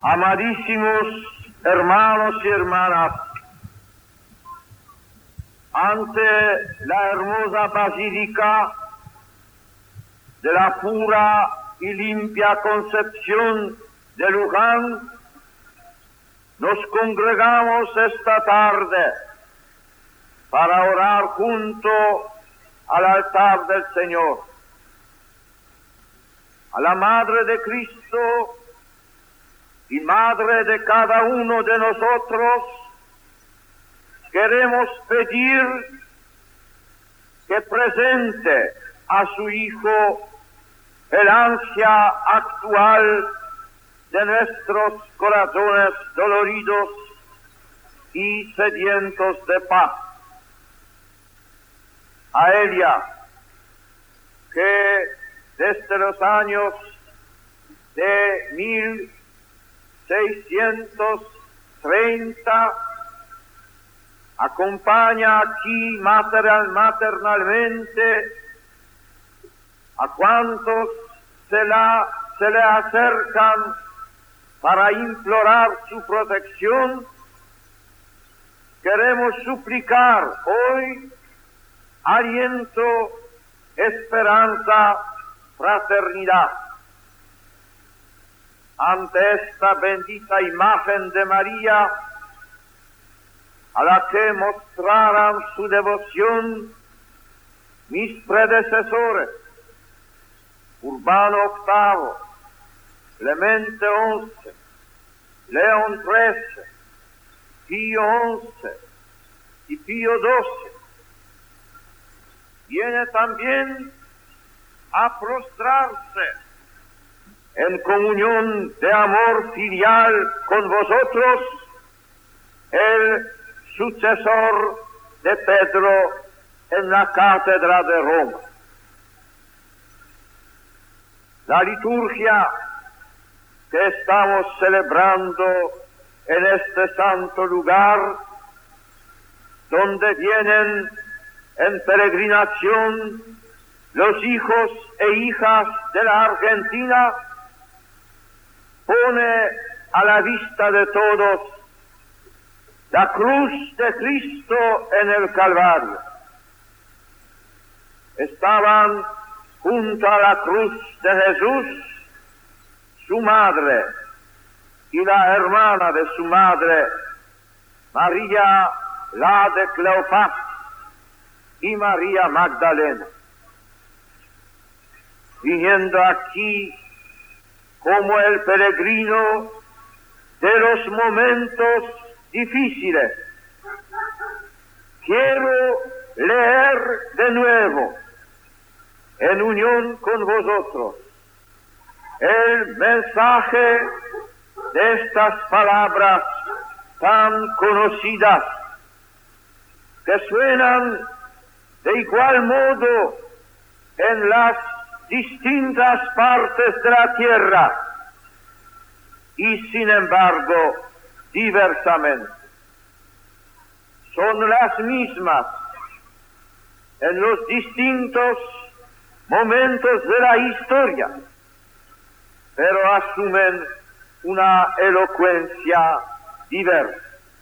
Amadísimos hermanos y hermanas, ante la hermosa basílica de la pura y limpia Concepción de Luján, nos congregamos esta tarde para orar junto al altar del Señor. A la Madre de Cristo y Madre de cada uno de nosotros, queremos pedir que presente a su Hijo el ansia actual de nuestros corazones doloridos y sedientos de paz. A ella, que desde los años de 1630 acompaña aquí maternalmente a cuantos se le acercan para implorar su protección. Queremos suplicar hoy aliento, esperanza, fraternidad. Ante esta bendita imagen de María, a la que mostraran su devoción mis predecesores, Urbano VIII, Clemente XI, León XIII, Pío XI y Pío XII, viene también a prostrarse en comunión de amor filial con vosotros, el sucesor de Pedro en la cátedra de Roma. La liturgia que estamos celebrando en este santo lugar, donde vienen en peregrinación los hijos e hijas de la Argentina, pone a la vista de todos la cruz de Cristo en el Calvario. Estaban junto a la cruz de Jesús su madre y la hermana de su madre, María la de Cleofás y María Magdalena, viniendo aquí como el peregrino de los momentos difíciles. Quiero leer de nuevo, en unión con vosotros, el mensaje de estas palabras tan conocidas, que suenan de igual modo en las distintas partes de la tierra y sin embargo diversamente. Son las mismas en los distintos momentos de la historia, pero asumen una elocuencia diversa.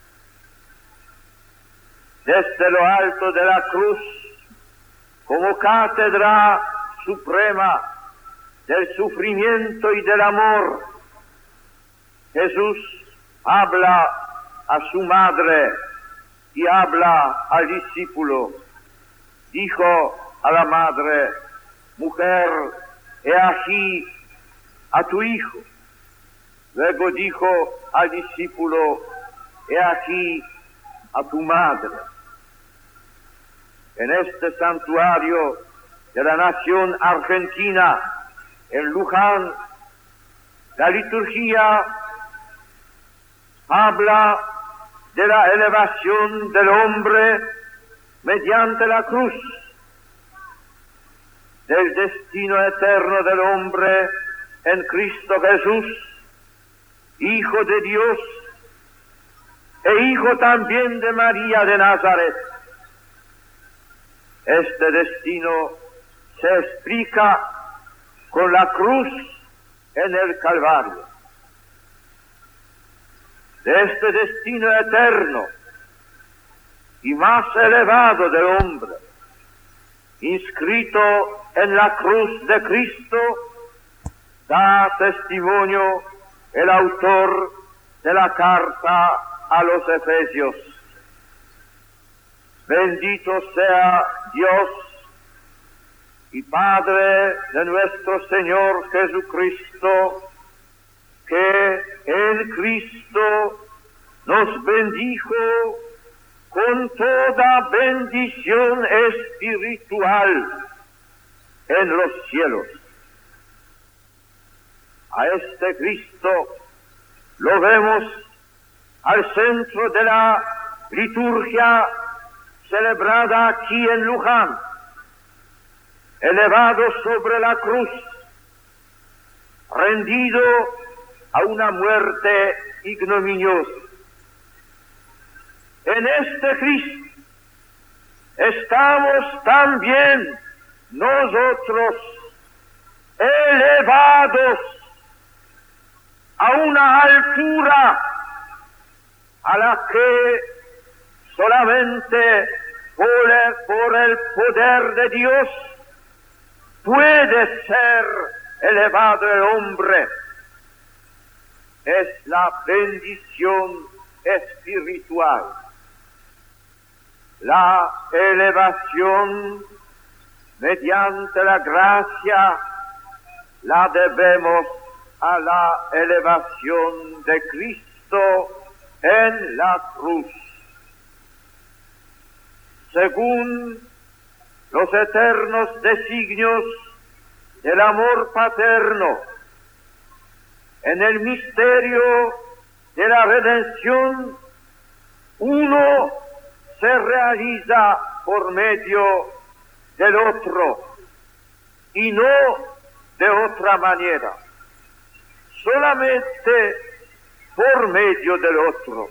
Desde lo alto de la cruz, como cátedra suprema del sufrimiento y del amor, Jesús habla a su madre y habla al discípulo. Dijo a la madre: mujer, he aquí a tu hijo. Luego dijo al discípulo: he aquí a tu madre. En este santuario de la nación argentina, en Luján, la liturgia habla de la elevación del hombre mediante la cruz, del destino eterno del hombre en Cristo Jesús, Hijo de Dios e Hijo también de María de Nazaret. Este destino se explica con la cruz en el Calvario. de este destino eterno y más elevado del hombre, inscrito en la cruz de Cristo, da testimonio el autor de la carta a los Efesios. Bendito sea Dios y Padre de nuestro Señor Jesucristo, que en Cristo nos bendijo con toda bendición espiritual en los cielos. A este Cristo lo vemos al centro de la liturgia celebrada aquí en Luján, elevado sobre la cruz, rendido a una muerte ignominiosa. En este Cristo estamos también nosotros elevados a una altura a la que solamente por el poder de Dios puede ser elevado el hombre. Es la bendición espiritual. La elevación mediante la gracia la debemos a la elevación de Cristo en la cruz. Según los eternos designios del amor paterno, en el misterio de la redención, uno se realiza por medio del otro y no de otra manera, solamente por medio del otro.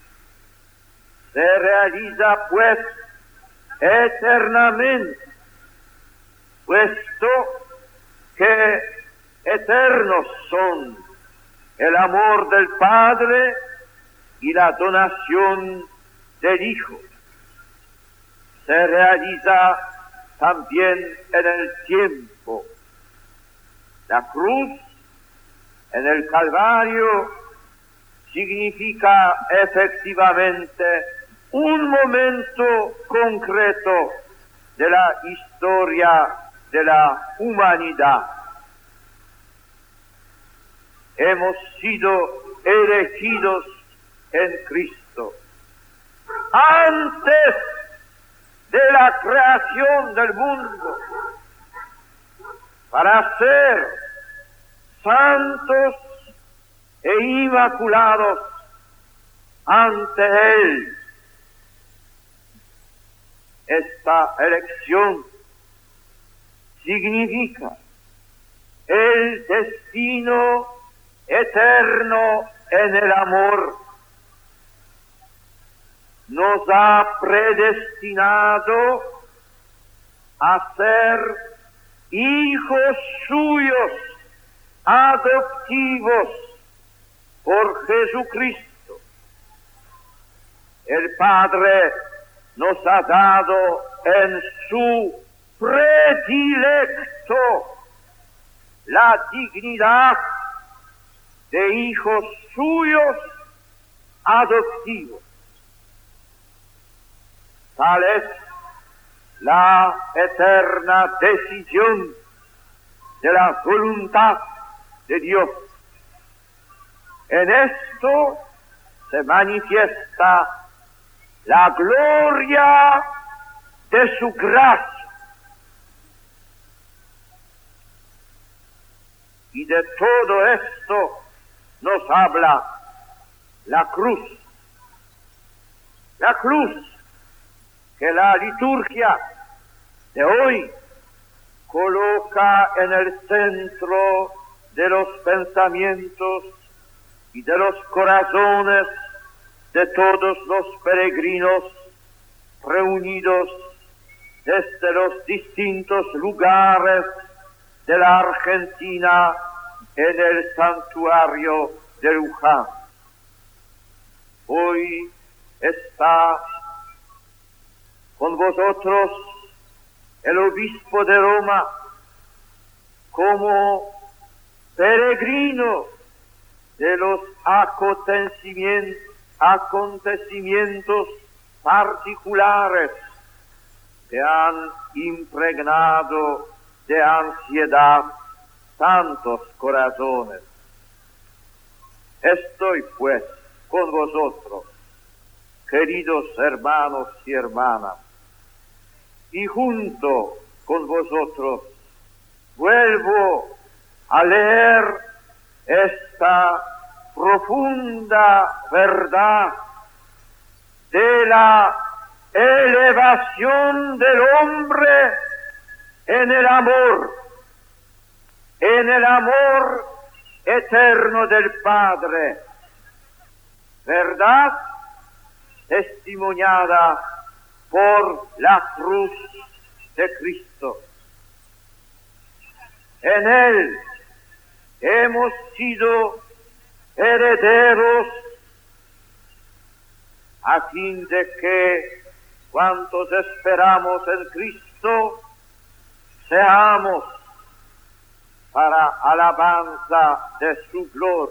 Se realiza pues eternamente, puesto que eternos son el amor del Padre y la donación del Hijo. Se realiza también en el tiempo. La cruz en el Calvario significa efectivamente un momento concreto de la historia de la humanidad. Hemos sido elegidos en Cristo antes de la creación del mundo para ser santos e inmaculados ante Él. Esta elección significa el destino eterno en el amor. Nos ha predestinado a ser hijos suyos adoptivos por Jesucristo. El Padre nos ha dado en su predilecto la dignidad de hijos suyos adoptivos. Tal es la eterna decisión de la voluntad de Dios. En esto se manifiesta la gloria de su gracia. Y de todo esto nos habla la cruz. La cruz que la liturgia de hoy coloca en el centro de los pensamientos y de los corazones de todos los peregrinos reunidos desde los distintos lugares de la Argentina en el santuario de Luján. hoy está con vosotros el obispo de Roma como peregrino de los acontecimientos particulares que han impregnado de ansiedad tantos corazones. Estoy pues con vosotros, queridos hermanos y hermanas, y junto con vosotros vuelvo a leer esta profunda verdad de la elevación del hombre en el amor eterno del Padre, verdad testimoniada por la cruz de Cristo. En Él hemos sido herederos a fin de que cuantos esperamos en Cristo seamos para alabanza de su gloria.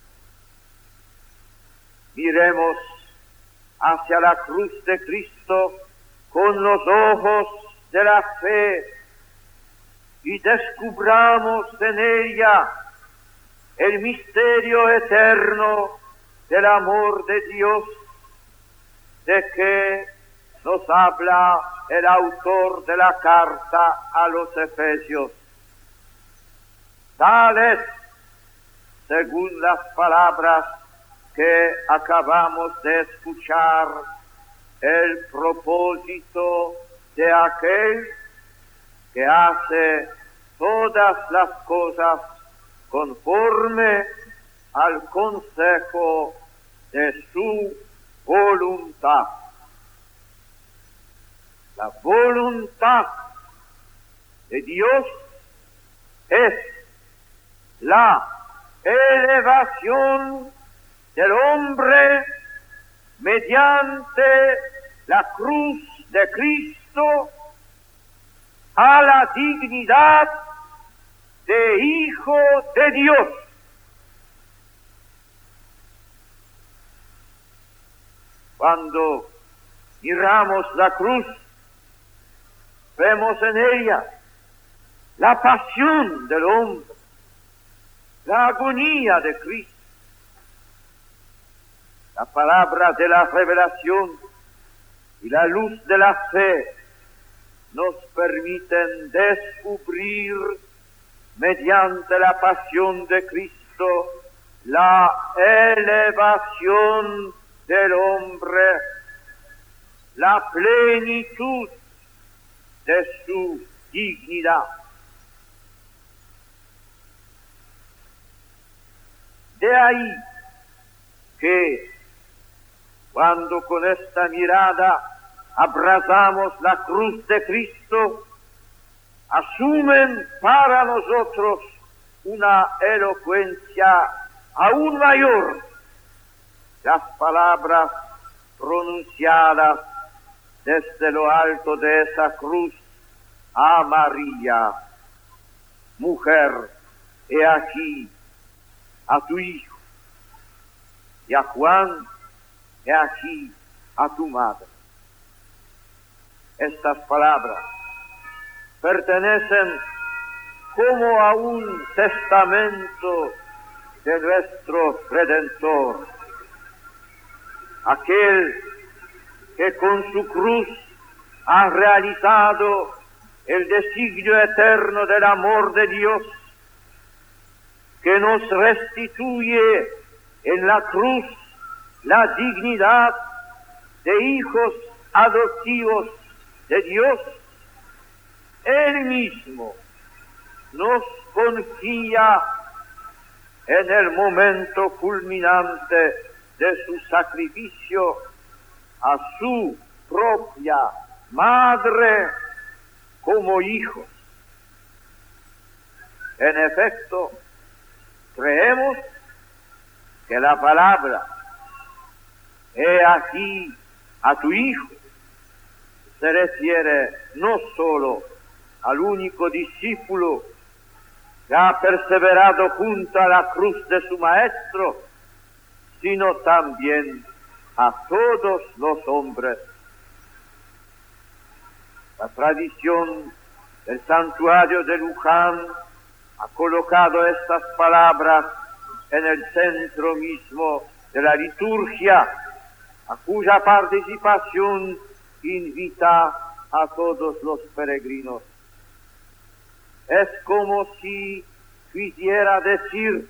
Miremos hacia la cruz de Cristo con los ojos de la fe y descubramos en ella el misterio eterno del amor de Dios, de que nos habla el autor de la carta a los Efesios. Tal es, según las palabras que acabamos de escuchar, el propósito de aquel que hace todas las cosas conforme al consejo de su voluntad. La voluntad de Dios es la elevación del hombre mediante la cruz de Cristo a la dignidad de Hijo de Dios. Cuando miramos la cruz, vemos en ella la pasión del hombre, la agonía de Cristo. La palabra de la revelación y la luz de la fe nos permiten descubrir mediante la pasión de Cristo la elevación del hombre, la plenitud de su dignidad. De ahí que cuando con esta mirada abrazamos la cruz de Cristo, asumen para nosotros una elocuencia aún mayor las palabras pronunciadas desde lo alto de esa cruz a María: mujer, he aquí a tu hijo, y a Juan, he aquí a tu madre. Estas palabras pertenecen como a un testamento de nuestro Redentor, aquel que con su cruz ha realizado el designio eterno del amor de Dios, que nos restituye en la cruz la dignidad de hijos adoptivos de Dios. Él mismo nos confía en el momento culminante de su sacrificio a su propia madre como hijos. En efecto, creemos que la palabra He aquí a tu Hijo. Se refiere no solo al único discípulo que ha perseverado junto a la cruz de su Maestro, sino también a todos los hombres. La tradición del santuario de Luján ha colocado estas palabras en el centro mismo de la liturgia, a cuya participación invita a todos los peregrinos. Es como si quisiera decir: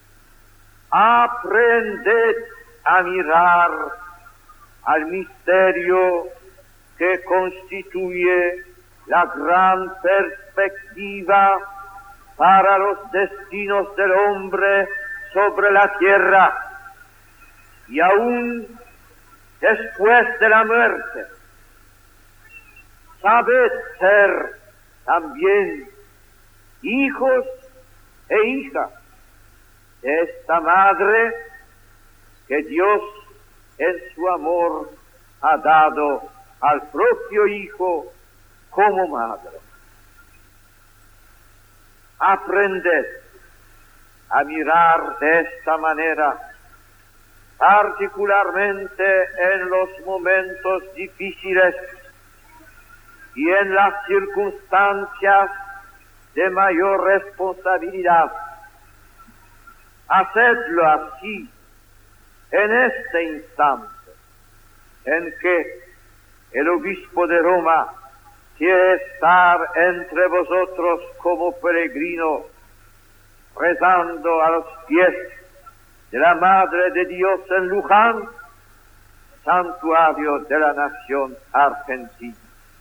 aprended a mirar al misterio que constituye la gran perspectiva para los destinos del hombre sobre la tierra, y aún después de la muerte. Sabed ser también hijos e hijas de esta madre que Dios en su amor ha dado al propio Hijo como madre. Aprended a mirar de esta manera, particularmente en los momentos difíciles y en las circunstancias de mayor responsabilidad. Hacedlo así en este instante en que el obispo de Roma quiere estar entre vosotros como peregrino, rezando a los pies de la Madre de Dios en Luján, santuario de la nación argentina.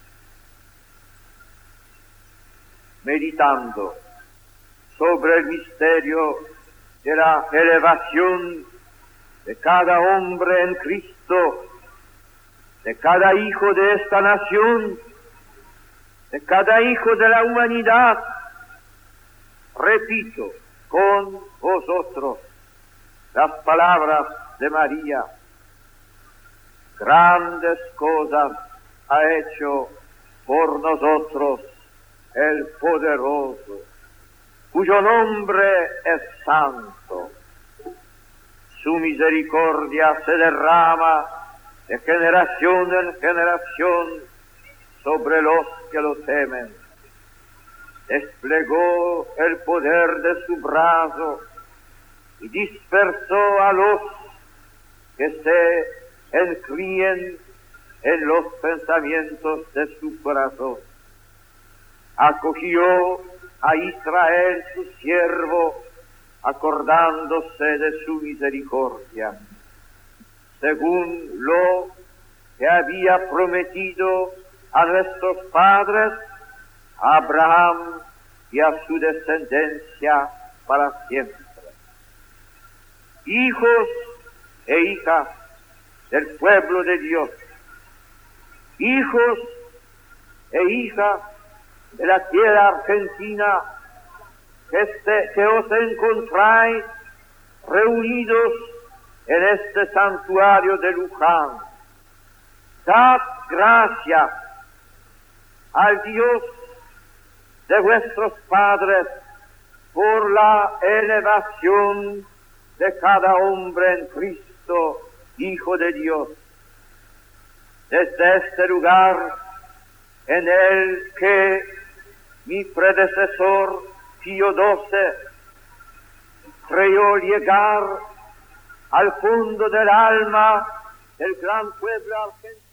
Meditando sobre el misterio de la elevación de cada hombre en Cristo, de cada hijo de esta nación, de cada hijo de la humanidad, repito con vosotros las palabras de María: grandes cosas ha hecho por nosotros el poderoso, cuyo nombre es santo. Su misericordia se derrama de generación en generación sobre los que lo temen. Desplegó el poder de su brazo y dispersó a los que se encríen en los pensamientos de su corazón. Acogió a Israel su siervo, acordándose de su misericordia, según lo que había prometido a nuestros padres, a Abraham y a su descendencia para siempre. Hijos e hijas del pueblo de Dios, hijos e hijas de la tierra argentina, que os encontráis reunidos en este santuario de Luján. Dad gracias al Dios de vuestros padres por la elevación de cada hombre en Cristo, Hijo de Dios. Desde este lugar en el que mi predecesor Pío XII creyó llegar al fondo del alma del gran pueblo argentino.